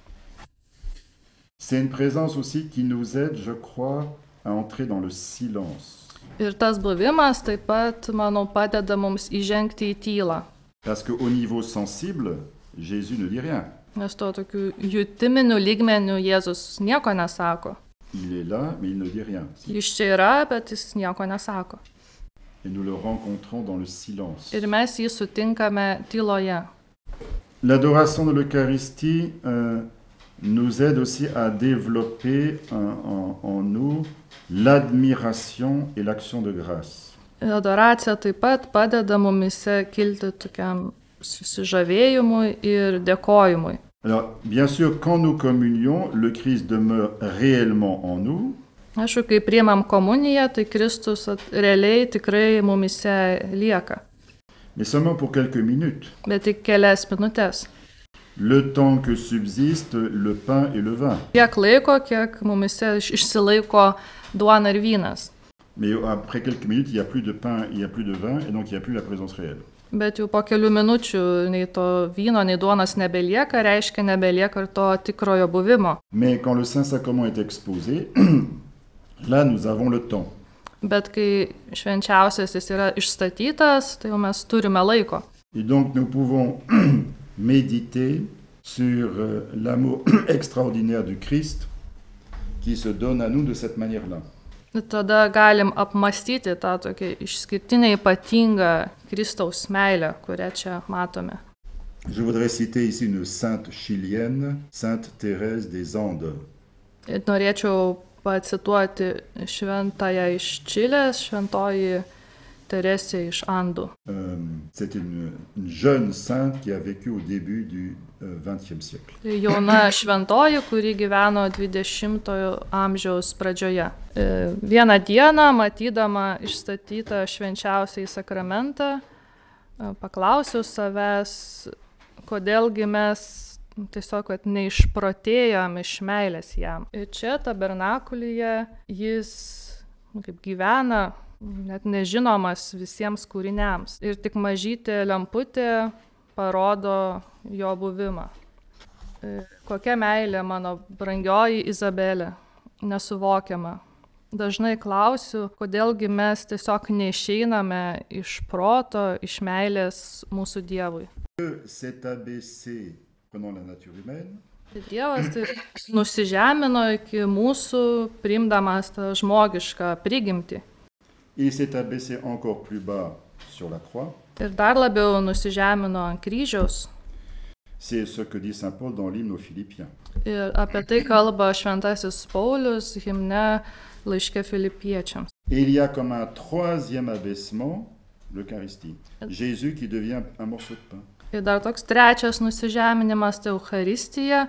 C'est une présence aussi qui nous aide, je crois, à entrer dans le silence.
Ir tas buvimas taip pat, manau, padeda mums įžengti į tylą.
Parce qu'au niveau sensible, Jésus ne dit rien.
Nes to tokių jutiminių lygmenių Jėzus nieko nesako.
Il est là, mais il ne dit rien.
Jis čia yra, bet jis nieko nesako.
Et nous le rencontrons dans le silence.
Ir mes jį sutinkame tyloje.
L'adoration de l'Eucharistie nous aide aussi à développer en nous l'admiration et l'action de grâce.
Adoracija taip pat padeda mumise kilti tokiam susižavėjimui ir dėkojimui.
Alors, bien sûr, quand nous communions, le Christ demeure réellement en nous.
Aišku, kai priimam komuniją, tai Kristus realiai tikrai mumise lieka.
Mais seulement pour quelques minutes.
Bet tik kelias minutės.
Le temps que subsiste le pain et le vin.
Kiek laiko, kiek mumise išsilaiko duona ir vynas.
Mais après quelques minutes, il n'y a plus de pain, il n'y a plus de vin, et donc il n'y a plus la présence réelle.
Bet jau po kelių minučių nei to vyno, nei duonos nebelieka, reiškia nebelieka ir to tikrojo buvimo.
Mais quand le Saint-Sacrement est exposé, là nous avons le temps.
Bet kai švenčiausiasis yra išstatytas, tai jau mes turime laiko.
Et donc nous pouvons méditer sur l'amour extraordinaire du Christ qui se donne à nous de cette manière-là.
Tada galim apmastyti tą tokią išskirtinę ypatingą Kristaus meilę, kurią čia matome.
Je voudrais citer ici une sainte chilienne, Sainte Thérèse des Andes.
Ir norėčiau pacituoti šventąją iš Čilės, šventoji Teresė iš Andų.
C'est une jeune sainte qui a vécu au début du XXe siècle.
Tai jauna šventoji, kuri gyveno 20-ojo amžiaus pradžioje. Vieną dieną, matydama išstatytą švenčiausiąjį sakramentą, paklausiau savęs, kodėlgi mes tiesiog neišprotėjom iš meilės jam. Ir čia tabernakulyje jis kaip gyvena, net nežinomas visiems kūriniams. Ir tik mažytė lemputė parodo jo buvimą. Kokia meilė, mano brangioji Izabelė, nesuvokiama. Dažnai klausiu, kodėlgi mes tiesiog neišeiname iš proto, iš meilės mūsų Dievui.
Cet abaissé, prenant la nature humaine,
Dievas tai nusižemino iki mūsų, priimdamas tą žmogišką prigimtį.
il s'est abaissé encore plus bas sur la croix.
Ir dar labiau nusižemino ant kryžiaus.
C'est ce que dit saint Paul dans l'hymne aux Philippiens.
Ir apie tai kalba šventasis Paulius himne laiške Filipiečiams.
Et il y a comme un troisième abaissement, l'Eucharistie. Jésus qui devient un morceau de pain.
Ir dar toks trečias nusižeminimas, tai Eucharistija,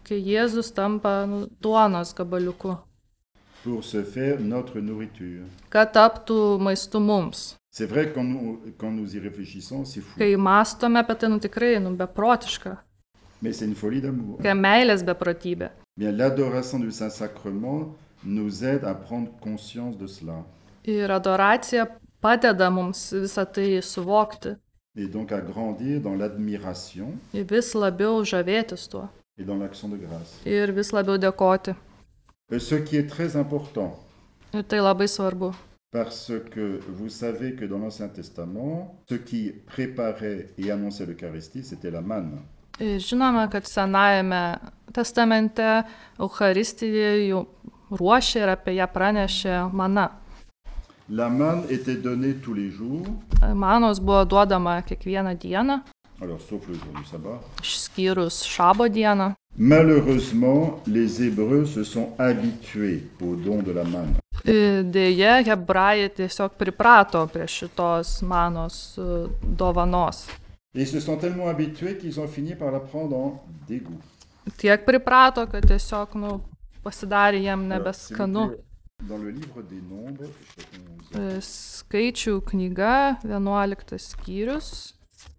kai Jėzus tampa duonos gabaliuku,
pour se faire notre nourriture.
kad taptų maistu mums.
C'est vrai, quand nous y réfléchissons, c'est fou.
Kai mąstome apie tai, tikrai, beprotiška,
Mais c'est une folie d'amour.
kai meilės beprotybė.
Bien, l'adoration du Saint-Sacrement nous aide à prendre conscience de cela.
Ir adoracija padeda mums visą tai suvokti
Et donc à grandir dans l'admiration
ir vis labiau žavėtis tuo
et dans l'action de grâce.
ir vis labiau dėkoti.
Ce qui est très important,
Ir tai labai svarbu,
parce que vous savez que dans l'Ancien Testament, ce qui préparait et annonçait l'Eucharistie, c'était la manne.
Ir žinome, kad Senajame testamente Eucharistija jau ruošė ir apie ją pranešė mana.
La manne était donnée tous les jours,
Manos buvo duodama kiekvieną dieną,
alors sauf le jour du sabbat.
išskyrus šabo dieną.
Malheureusement, les Hébreux se sont habitués au don de la manne.
Ir dėja, hebrajai tiesiog priprato prie šitos manos dovanos.
Et ils se sont tellement habitués qu'ils ont fini par la prendre en dégoût.
Tiek priprato, kad tiesiog pasidarė jam
Alors, s'il vous
nebeskanu.
plaît, dans le livre des Nombres, chapitre 11,
Skaičių knyga, 11 skyrius.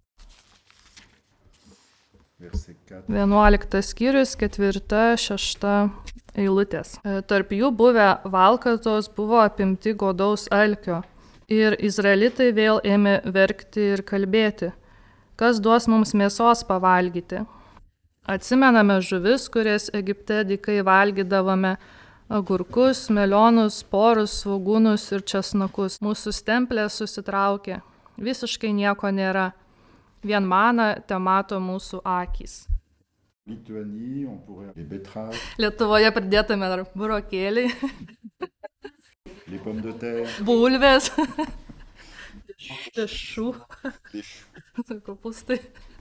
verset 4.
11 skyrius, 4-6 eilutės. Tarp jų buvę valkatos buvo apimti godaus alkio. Ir izraelitai vėl ėmė verkti ir kalbėti, kas duos mums mėsos pavalgyti. Atsimename žuvis, kurias Egipte dykai valgydavome, agurkus, melionus, porus, svogūnus ir česnakus. Mūsų stemplė susitraukė, visiškai nieko nėra. Vien mana te mato mūsų akys.
Lituanie, on pourrait les betteraves,
Lietuvoje pridėtume dar burokėliai,
les pommes de terre,
bulvės, dešų,
les choux.
kopūstai.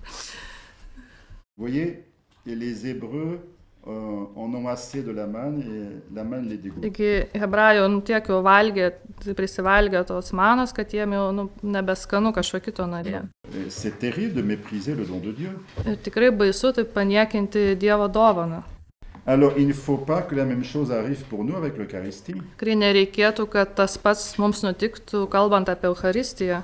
Vous voyez, et les Hébreux en ont assez de la manne et la manne les dégoûte.
Taigi hebrajų tiek jau valgė, prisivalgė tos manos, kad jiem jau nebeskanu kažko kito norėjo.
Et c'est terrible de mépriser le don de Dieu.
Ir tikrai baisu taip paniekinti Dievo dovaną.
Alors, il ne faut pas que la même chose arrive pour nous avec l'Eucharistie.
Tikrai nereikėtų, kad tas pats mums nutiktų, kalbant apie Eucharistiją.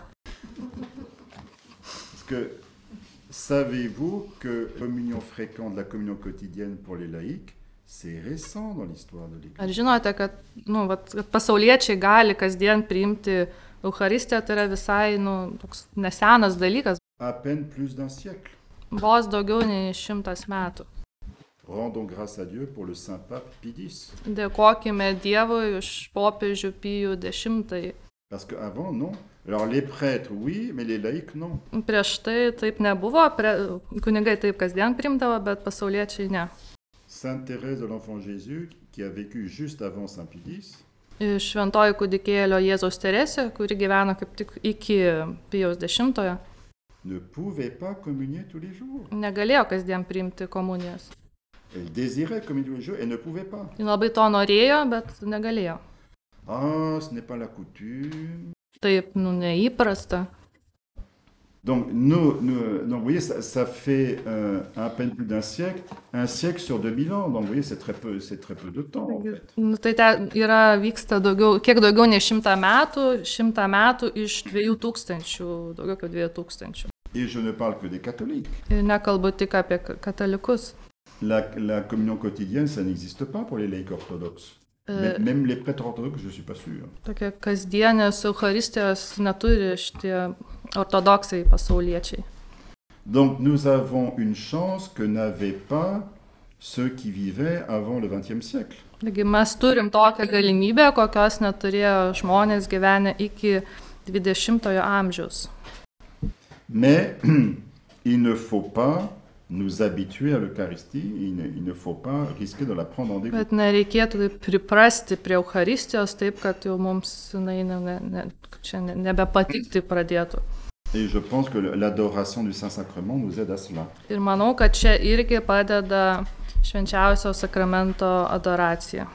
Parce que savez-vous que la communion fréquente, la communion quotidienne pour les laïcs, c'est récent dans l'histoire de l'Église.
Ar žinote, kad, kad pasauliečiai gali kasdien priimti Eucharistiją, tai yra visai toks nesenas dalykas,
À peine plus d'un siècle.
vos daugiau nei 100 metų.
Rendons grâce à Dieu pour le Saint Pape Pie X.
Dėkokime Dievui už popiežių Pijų X.
Parce qu'avant, non. Alors, les prêtres, oui, mais les laïcs, non.
Prieš tai taip nebuvo, kunigai taip kasdien primdavo, bet pasauliečiai ne.
Sainte Thérèse de l'Enfant Jésus, qui a vécu juste avant Saint Pie X,
Šventoji kūdikėlio Jėzaus Teresė, kuri gyveno kaip tik iki Pijaus X,
ne pouvait pas communier tous les jours.
negalėjo kasdien priimti komunijos.
Elle désirait communier tous les jours et ne pouvait pas.
Ji labai to norėjo, bet negalėjo.
Ah, ce n'est pas la coutume.
Taip, neįprasta.
Donc, donc vous voyez, ça fait à peine plus d'un siècle sur 2000 ans. Donc, vous voyez, c'est très peu de temps, en fait.
Tai vyksta kiek daugiau nei 100 metų iš 2000, daugiau kaip 2000.
Et je ne parle que des catholiques.
Ir nekalbu tik apie katalikus.
La communion quotidienne, ça n'existe pas pour les laïcs orthodoxes. Même les prêtres orthodoxes, je ne suis pas sûr.
Tokia kasdienės Eucharistijos neturi šitie ortodoksai pasauliečiai.
Donc nous avons une chance que n'avaient pas ceux qui vivaient avant le XXe siècle.
Taigi mes turim tokią galimybę, kokios neturėjo žmonės gyvenę iki 20-ojo amžiaus.
Mais il ne faut pas nous habituer à l'Eucharistie, il ne faut pas risquer de la prendre en dégoût.
Bet nereikėtų taip priprasti prie Eucharistijos taip, kad jau mums čia nebepatikti pradėtų.
Et je pense que l'adoration du Saint-Sacrement nous aide à cela.
Ir manau, kad čia irgi padeda švenčiausio sakramento adoracija.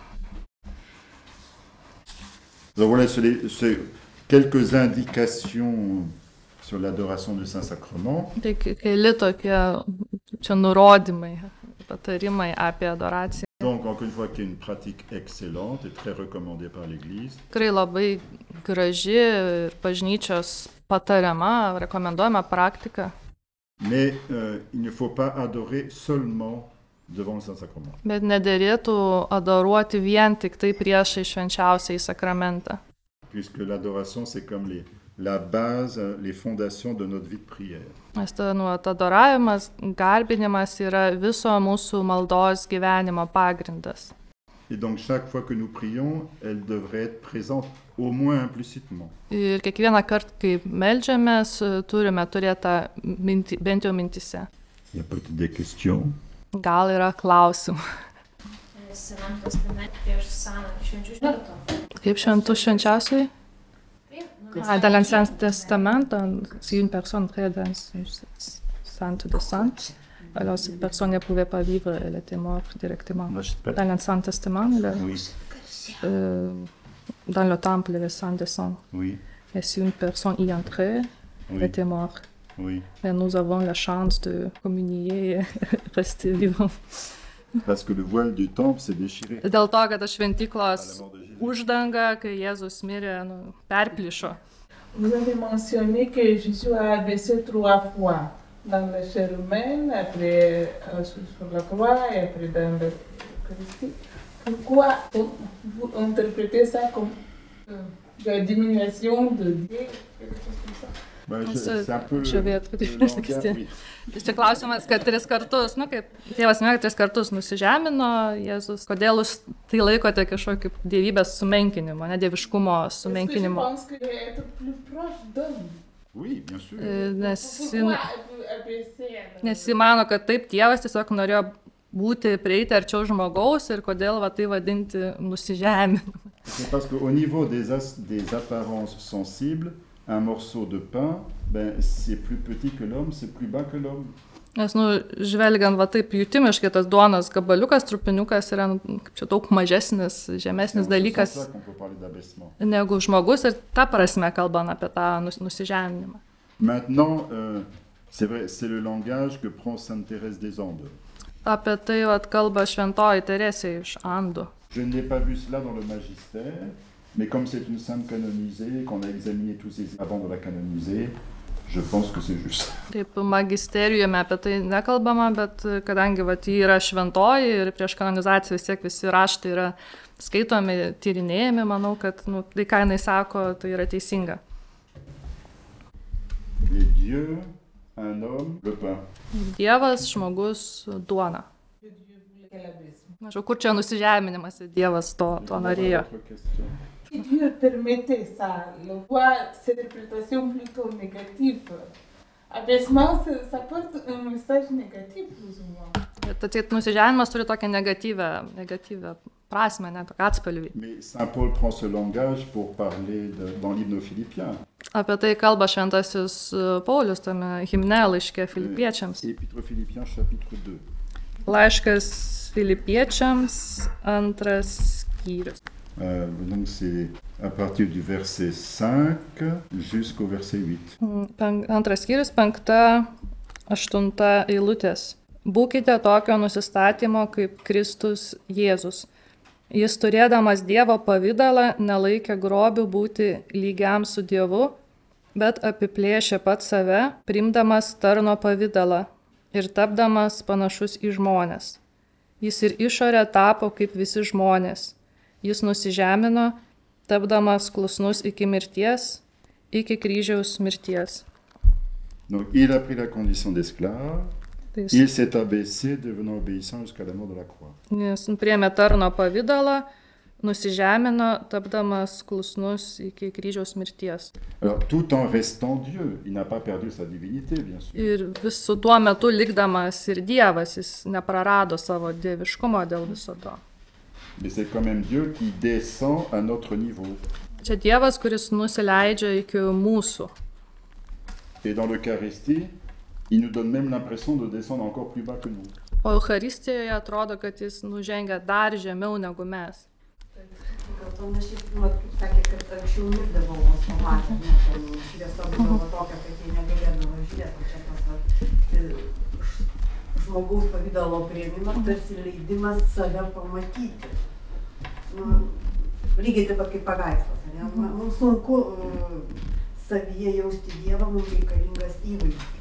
Donc voilà, c'est quelques indications sur l'adoration du Saint-Sacrement.
Tai keli tokie čia nurodymai patarimai apie adoraciją.
Donc, encore une fois, qui est une pratique excellente et très recommandée par l'Église.
Tikrai labai graži ir bažnyčios patariama, rekomenduojama praktika.
Mais il ne faut pas adorer seulement devant le Saint-Sacrement.
Bet nederėtų adoruoti vien tik tai priešai švenčiausiai sakramentą.
Puisque l'adoration, c'est comme la base, les fondations de notre vie de prière.
Nes adoravimas, garbinimas yra viso mūsų maldos gyvenimo pagrindas.
Et donc, chaque fois que nous prions, elle devrait être présente, au moins implicitement.
Ir kiekvieną kartą, kai meldžiamės, turime turėti tą bent jau mintise.
Il y a peut-être des questions.
Gal yra klausimų.
Senam testamente prieš seną švenčių šventą.
Kaip šventų švenčiausiai? Dans l'Ancien Testament, si une personne très sainte de sainte, alors cette personne ne pouvait pas vivre, elle était morte directement. Dans l'Ancien Testament,
Oui,
dans le temple, le sang des saints.
oui,
Et si une personne y entrait, elle
oui,
était morte.
oui.
Mais nous avons la chance de communier et rester vivants.
Parce que le voile du temple s'est déchiré.
Dėl to, kad
À
šventyklos
la mort de Jésus.
uždanga, kai Jėzus mirė, perplyšo.
Vous avez mentionné que Jésus a abaissé 3 fois dans la chair humaine, après sur la croix et après dans l'Eucharistie. Pourquoi vous interprétez ça comme la diminution de Dieu, quelque chose comme ça?
C'est un peu
Je vais être
oui.
Čia klausimas, kad 3 kartus, kaip tėvas minėjo, 3 kartus nusižemino Jėzus. Kodėl jūs tai laikote kažkokiu dievybės sumenkinimu, ne dieviškumo sumenkinimu?
Parce que je pense que être plus proche d'homme.
Oui, bien sûr.
Pourquoi abaisser?
Nes jis mano, kad taip tėvas tiesiog norėjo prieiti arčiau žmogaus ir kodėl tai vadinti nusižeminimu.
C'est parce qu'au niveau des apparences sensibles, un morceau de pain, c'est plus petit que l'homme, c'est plus bas que l'homme.
Nes, žvelgiant taip jutimiškai, tas duonos gabaliukas, trupiniukas yra kaip čia daug mažesnis, žemesnis dalykas
C'est ça qu'on peut parler d'abaissement.
negu žmogus ir ta prasme kalbant apie tą nusižeminimą.
Maintenant, c'est vrai, c'est le langage que prend Sainte Thérèse des Andes.
Apie tai kalba šventoji Teresė iš Andų.
Je n'ai pas vu cela dans le magistère, mais comme c'est une sainte canonisée, qu'on a examiné tous ces avant de la canoniser, je pense que c'est juste.
Taip, magisterijume apie tai nekalbama, bet kadangi ji yra šventoji ir prieš kanonizaciją vis tiek visi raštai yra skaitomi, tyrinėjami, manau, kad tai, ką jinai sako, tai yra teisinga.
Et Dieu, un homme, le pain.
Dievas, žmogus, duona. Mažau, kur čia nusižeminimas, Dievas to norėjo.
Autre question.
Si Dieu permettait ça, le voit cette interprétation plutôt négative. Abaissement, ça porte un message négatif, plus ou moins.
Tad nusižeminimas turi tokią negatyvę prasme, ne tokią atspalvį.
Mais Saint Paul prend ce langage pour parler dans l'hymne aux Philippiens.
Apie tai kalba šventasis Paulius tame himne laiške Filipiečiams.
Épître Philippiens, chapitre 2.
Laiškas Filipiečiams, 2 skyrius.
Donc c'est à partir du verset 5 jusqu'au verset 8.
2 skyrius, 5-8 eilutės. Būkite tokio nusistatymo kaip Kristus Jėzus. Jis turėdamas Dievo pavydalą nelaikė grobiu būti lygiam su Dievu, bet apiplėšė pat save, priimdamas tarno pavydalą ir tapdamas panašus į žmones. Jis ir išorė tapo kaip visi žmonės. Jis nusižemino, tapdamas klusnus iki mirties, iki kryžiaus mirties.
Donc il a pris la condition d'esclave, il s'est abaissé, devenant obéissant jusqu'à la mort de la croix.
Jis priėmė tarno pavydalą, nusižemino, tapdamas klusnus iki kryžiaus mirties.
Alors tout en restant Dieu, il n'a pas perdu sa divinité, bien sûr.
Ir visu tuo metu likdamas ir Dievas, jis neprarado savo dieviškumo dėl viso to.
Mais c'est quand même Dieu qui descend à notre niveau.
Čia Dievas, kuris nusileidžia iki mūsų.
Et dans l'Eucharistie, il nous donne même l'impression de descendre encore plus bas que nous.
O Eucharistijoje atrodo, kad jis nužengia dar žemiau negu mes.
Gal to mes šiaip, kaip sakė, kad anksčiau mirdavo vos pamatę, šviesa būdavo tokia, kad jie negalėdavo žiūrėti, čia tas žmogaus pavydalo priėmimas tarsi leidimas save pamatyti. Nu, lygiai taip pat kaip paveikslas. Ne? Mums sunku savyje jausti Dievą, mums reikalingas įvaizdis.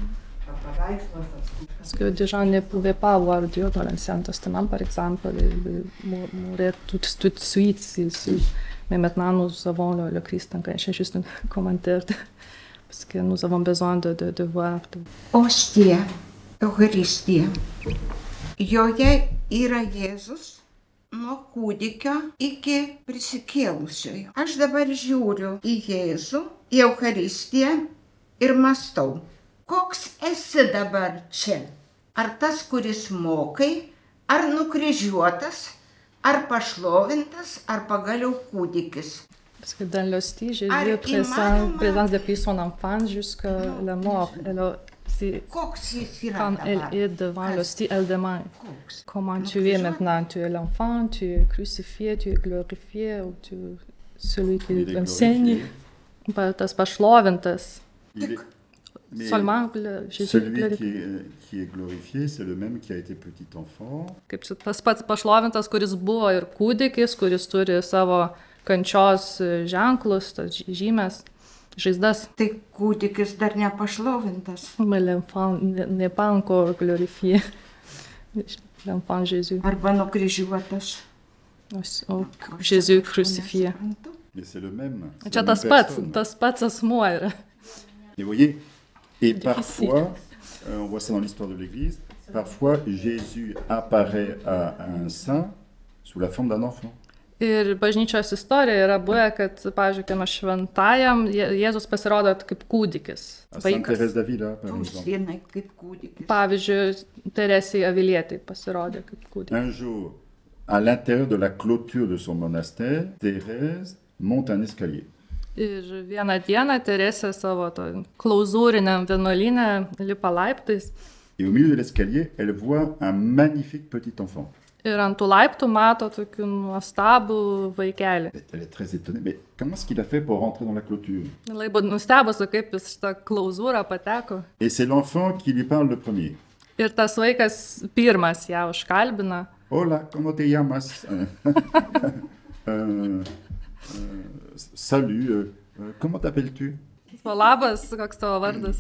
Parce que des gens ne pouvaient pas voir Dieu dans l'Ancien Testament, par exemple, ils mouraient tout de suite. Mais maintenant, nous avons le Christ. Donc, j'ai juste un commentaire, parce que nous avons besoin de voir.
Ostija, Eucharistija. Joje yra Jėzus nuo kūdikio iki prisikėlusiojo. Aš dabar žiūriu į Jėzų, į Eucharistiją ir mąstau. Koks esi dabar čia? Ar tas, kuris mokai, ar nukryžiuotas, ar pašlovintas, ar pagaliau kūdikis?
Parce que dans l'hostie, Jésus est présent depuis son enfance jusqu'à la mort. Alors, quand elle est devant l'hostie, elle demande comment tu es maintenant. Tu es l'enfant, tu es crucifié, tu es glorifié, ou tu es celui qui enseigne. Tas pašlovintas. Seulement Jésus
celui qui est glorifié, c'est le même qui a été petit enfant.
Kaip tas pats pašlovintas, kuris buvo ir kūdikis, kuris turi savo kančios ženklus, tas žymės, žaizdas.
Tai kūdikis dar nepašlovintas.
Mais l'enfant n'est pas encore glorifié. L'enfant Jésus.
Arba nukryžiuotas.
O Jésus crucifié.
Mais c'est le même.
Čia tas pats asmuo yra.
Et vous voyez, et parfois, on voit ça dans l'histoire de l'Église, parfois Jésus apparaît à un saint sous la forme d'un enfant.
Ir bažnyčios istorija yra buvę, kad, pavyzdžiui, šventajam Jėzus pasirodo kaip kūdikis, vaikas. Pavyzdžiui, Teresei Avilietei pasirodė kaip kūdikis.
Un jour, à l'intérieur de la clôture de son monastère, Thérèse monte un escalier.
Ir vieną dieną Teresė savo klauzūriniam vienuolyne lipa laiptais.
Et au milieu de l'escalier, elle voit un magnifique petit enfant.
Ir ant tų laiptų mato tokį nuostabų vaikelį.
Elle est très étonnée, mais comment est-ce qu'il a fait pour rentrer dans la clôture?
Labai buvo nustebusi, kaip jis šitą klauzūrą pateko.
Et c'est l'enfant qui lui parle le premier.
Ir tas vaikas pirmas ją užkalbina.
Hola, ¿cómo te llamas? Salut, comment t'appelles-tu?
Labas, koks tavo vardas?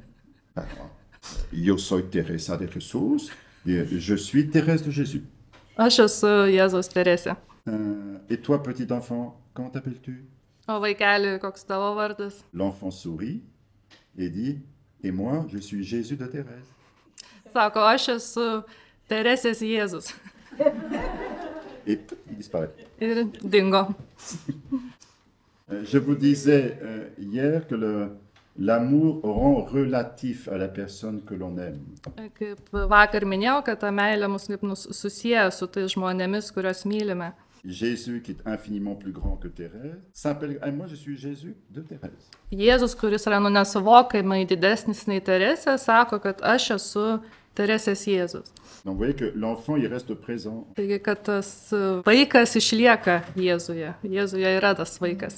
Yo soy Teresa de Jesús, je suis Thérèse de Jésus.
Aš esu Jėzaus Teresė.
Et toi, petit enfant, comment t'appelles-tu?
O vaikeli, koks tavo vardas?
L'enfant sourit et dit, et moi, je suis Jésus de Thérèse.
Sako, aš esu Teresės Jėzus.
Et il disparaît.
Ir dingo.
Je vous disais hier que l'amour rend relatif à la personne que l'on aime.
Kaip vakar minėjau, kad ta meilė mus kaip susieja su tais žmonėmis, kuriuos mylime.
Jésus, qui est infiniment plus grand que Thérèse, s'appelle, moi je suis Jésus de Thérèse.
Jėzus, kuris yra nesuvokiamai didesnis nei Teresė, sako, kad aš esu Teresės Jėzus.
Donc vous voyez que l'enfant, il reste présent.
Taigi, kad tas vaikas išlieka Jėzuje. Jėzuje yra tas vaikas.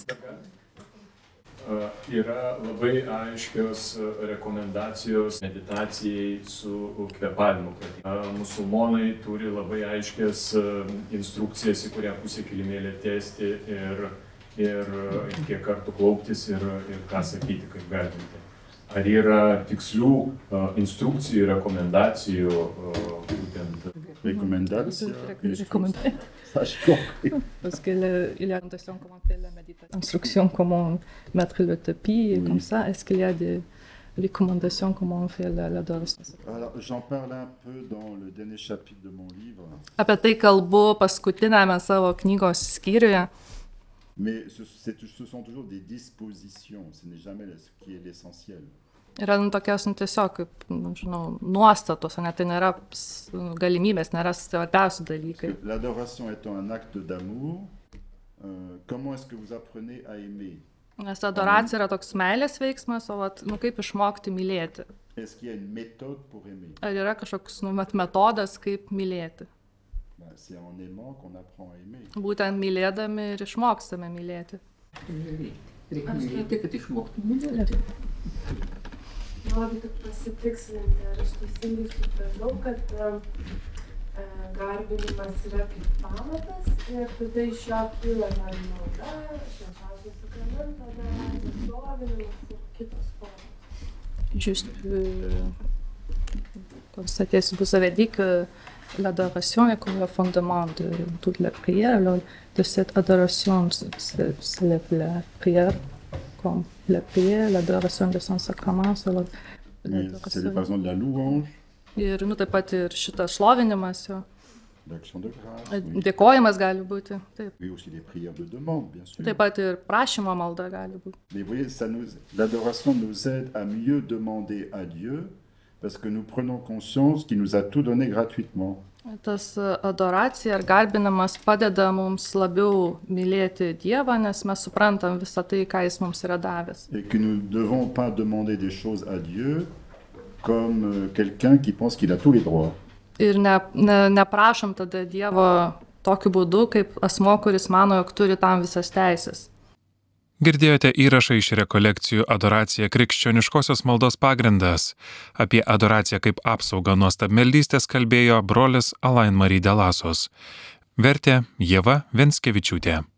Yra labai aiškios rekomendacijos meditacijai su kvėpavimu. Musulmonai turi labai aiškias instrukcijas, į kurią pusę kilimėlį tiesti ir kiek kartų klauptis ir ką sakyti, kaip garbinti. Ar yra tikslių instrukcijų, rekomendacijų būtent?
Rekomendacijų?
Parce qu'il y a une instruction comment mettre le tapis et comme ça. Est-ce qu'il y a des recommandations comment on fait l'adoration?
Alors, j'en parle un peu dans le dernier chapitre de mon livre.
Apie tai kalbu paskutinėme savo knygos skyriuje.
Mais ce sont toujours des dispositions, ce n'est jamais ce qui est l'essentiel.
Yra tokios tiesiog, kaip, žinau, nuostatos, ne, tai nėra galimybės, nėra svarbiausi dalykai.
L'adoration étant un acte d'amour, comment est-ce que vous apprenez à aimer?
Nes adoracija yra toks meilės veiksmas, o kaip išmokti mylėti.
Est-ce qu'il y a une méthode pour aimer?
Ar yra kažkoks metodas, kaip mylėti?
C'est en aimant qu'on apprend à aimer.
Būtent mylėdami ir išmokstame mylėti.
Reikia mylėti, kad išmoktum mylėti. noriu tik pasitikslinti, ar aš teisingai supratau, kad garbinimas yra kaip pamatas ir tada iš jo kyla malda, švenčiausio sakramento adoracija, šlovinimas ir kitos formos.
Juste constater, si vous avez dit que l'adoration est comme le fondement de toute la prière, alors de cette adoration c'est la prière comme la prière, l'adoration de son sacrament, c'est
C'est par exemple la louange,
ir taip pat ir šitas šlovinimas jo.
l'action de grâce, oui.
Dėkojimas gali būti, taip.
Oui, aussi les prières de demande, bien sûr.
Taip pat ir prašymo malda gali būti.
Mais vous voyez, l'adoration nous aide à mieux demander à Dieu parce que nous prenons conscience qu'il nous a tout donné gratuitement.
Tas adoracija ir garbinimas padeda mums labiau mylėti Dievą, nes mes suprantam visą tai, ką Jis mums yra davęs.
Et que nous ne devons pas demander des choses à Dieu comme quelqu'un qui pense qu'il a tous les droits.
Ir neprašom tada Dievo tokiu būdu, kaip asmo, kuris mano, jog turi tam visas teisės.
Girdėjote įrašą iš rekolekcijų Adoracija krikščioniškosios maldos pagrindas. Apie adoraciją kaip apsaugą nuo stabmeldystės kalbėjo brolis Alain Marie de Lasos. Vertė Ieva Venskevičiūtė.